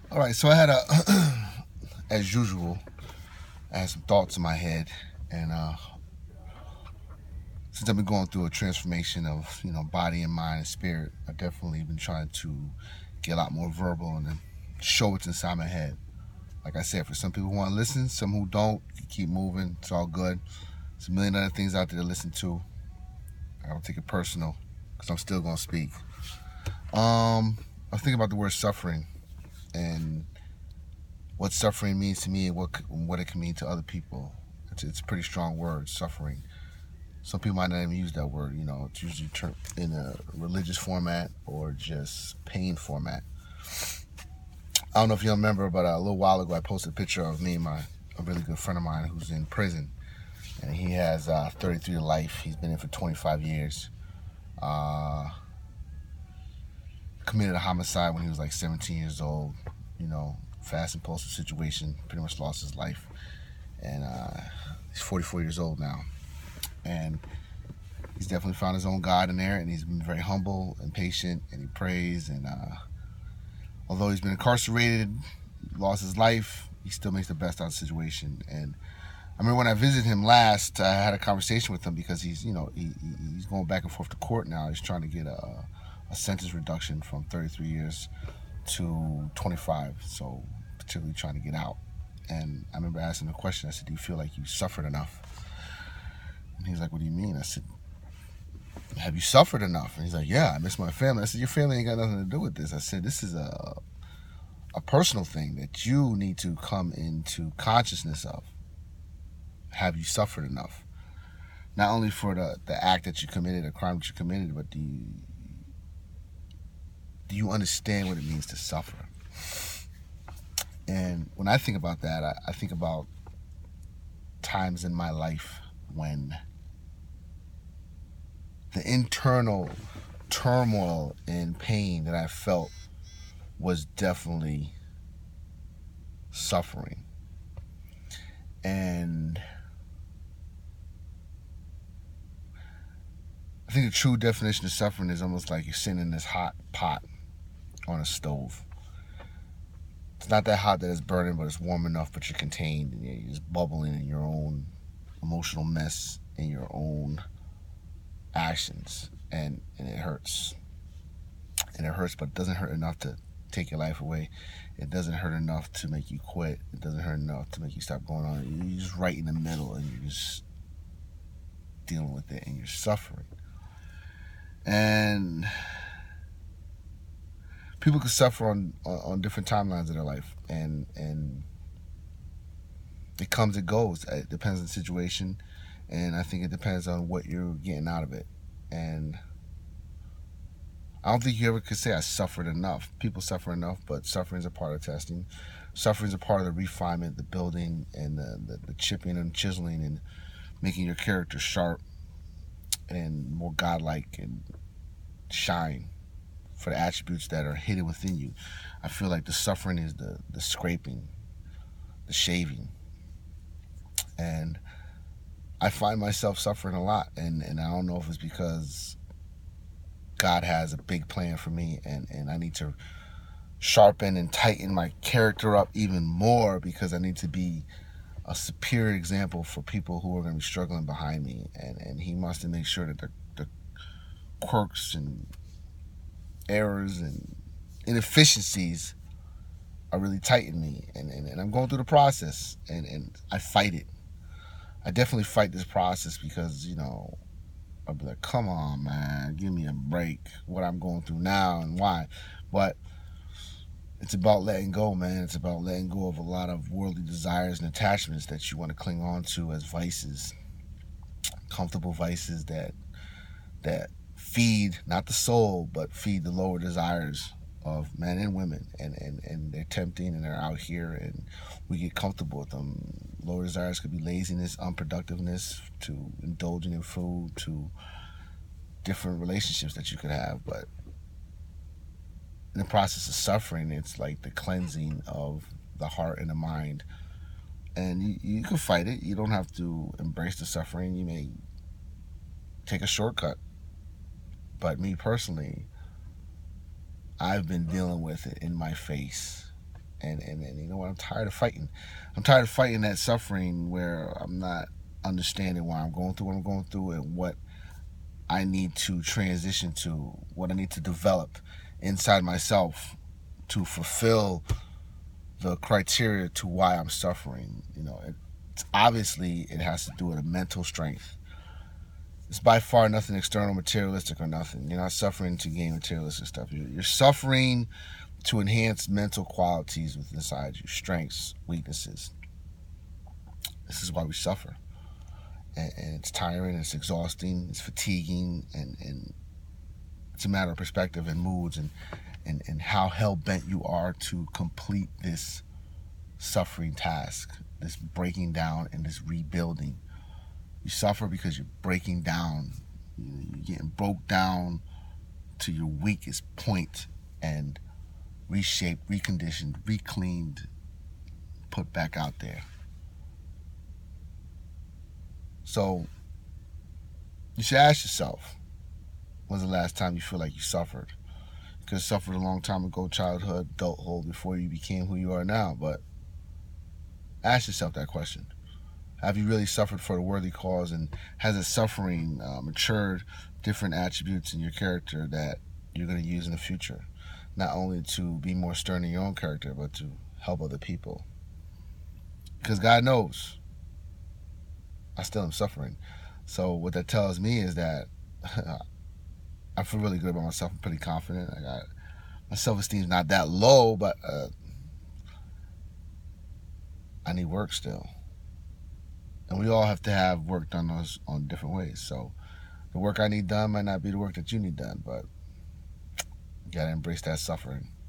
All right, so I had a, as usual, I had some thoughts in my head, and since I've been going through a transformation of body and mind and spirit, I've definitely been trying to get a lot more verbal and then show what's inside my head. Like I said, for some people who want to listen, some who don't, you keep moving. It's all good. There's a million other things out there to listen to. I don't take it personal because I'm still gonna speak. I was thinking about the word suffering and what suffering means to me and what it can mean to other people. It's a pretty strong word, suffering. Some people might not even use that word. It's usually in a religious format or just pain format. I don't know if you remember, but a little while ago I posted a picture of me and a really good friend of mine who's in prison, and he has 33 to life. He's been in for 25 years. Uh, Committed a homicide when he was like 17 years old. Fast impulsive situation. Pretty much lost his life, and he's 44 years old now, and he's definitely found his own God in there, and he's been very humble and patient, and he prays, and although he's been incarcerated, lost his life, he still makes the best out of the situation. And I remember when I visited him last, I had a conversation with him because he's going back and forth to court now. He's trying to get a sentence reduction from 33 years to 25, so particularly trying to get out. And I remember asking him a question. I said, "Do you feel like you suffered enough?" And he's like, "What do you mean?" I said, "Have you suffered enough?" And he's like, "Yeah, I miss my family." I said, "Your family ain't got nothing to do with this." I said, "This is a personal thing that you need to come into consciousness of. Have you suffered enough? Not only for the act that you committed, the crime that you committed, but do you understand what it means to suffer?" And when I think about that, I think about times in my life when the internal turmoil and pain that I felt was definitely suffering. And I think the true definition of suffering is almost like you're sitting in this hot pot on a stove. It's not that hot that it's burning, but it's warm enough, but you're contained and you're just bubbling in your own emotional mess and your own actions. And it hurts. And it hurts, but it doesn't hurt enough to take your life away. It doesn't hurt enough to make you quit. It doesn't hurt enough to make you stop going on. You're just right in the middle and you're just dealing with it and you're suffering. And people can suffer on different timelines of their life, and it comes and goes. It depends on the situation, and I think it depends on what you're getting out of it. And I don't think you ever could say I suffered enough. People suffer enough, but suffering is a part of testing. Suffering is a part of the refinement, the building, and the chipping and chiseling, and making your character sharp and more godlike and shine for the attributes that are hidden within you. I feel like the suffering is the scraping, the shaving. And I find myself suffering a lot, and I don't know if it's because God has a big plan for me, and I need to sharpen and tighten my character up even more because I need to be a superior example for people who are going to be struggling behind me. And he wants to make sure that the quirks and errors and inefficiencies are really tight in me, and I'm going through the process, and I fight it. I definitely fight this process because I'll be like, come on, man, give me a break. What I'm going through now and why, but it's about letting go, man. It's about letting go of a lot of worldly desires and attachments that you want to cling on to as vices, comfortable vices that feed not the soul but feed the lower desires of men and women, and they're tempting and they're out here and we get comfortable with them. Lower desires could be laziness, unproductiveness, to indulging in food, to different relationships that you could have. But in the process of suffering, it's like the cleansing of the heart and the mind. And you can fight it. You don't have to embrace the suffering. You may take a shortcut. But me personally, I've been dealing with it in my face And you know what? I'm tired of fighting. I'm tired of fighting that suffering where I'm not understanding why I'm going through what I'm going through and what I need to transition to, what I need to develop inside myself to fulfill the criteria to why I'm suffering. You know, it's obviously it has to do with a mental strength. It's by far nothing external, materialistic, or nothing. You're not suffering to gain materialistic stuff. You're suffering to enhance mental qualities within inside you, strengths, weaknesses. This is why we suffer. And it's tiring, it's exhausting, it's fatiguing, and it's a matter of perspective and moods and how hell-bent you are to complete this suffering task, this breaking down and this rebuilding. You suffer because you're breaking down. You're getting broke down to your weakest point and reshaped, reconditioned, recleaned, put back out there. So you should ask yourself, when's the last time you feel like you suffered? You could have suffered a long time ago, childhood, adulthood, before you became who you are now. But ask yourself that question. Have you really suffered for a worthy cause? And has the suffering matured different attributes in your character that you're going to use in the future? Not only to be more stern in your own character, but to help other people. Because God knows I still am suffering. So what that tells me is that I feel really good about myself. I'm pretty confident. My self-esteem is not that low, but I need work still. And we all have to have work done on different ways. So the work I need done might not be the work that you need done, but you gotta embrace that suffering.